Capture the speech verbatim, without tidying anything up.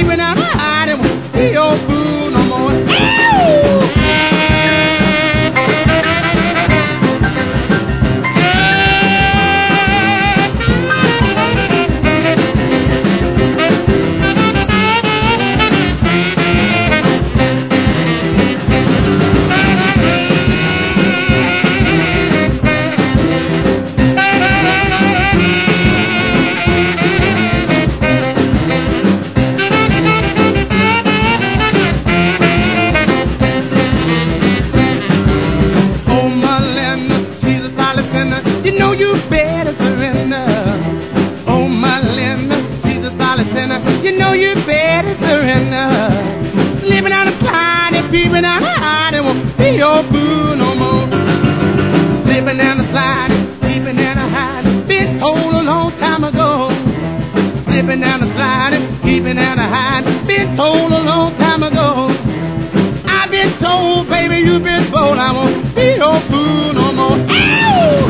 peeping out the hide and won't be your fool no more. You know you better surrender. Oh, my Linda, she's a solid sinner. You know you better surrender. Living out a slide and peeping out a hide and won't be your boo no more. Living down the slide and peeping out a hide. Been told a long time ago. Living down the slide and peeping out a hide. Been told a long time ago. I've been told, baby, you've been told I won't be your boo no more. Ow!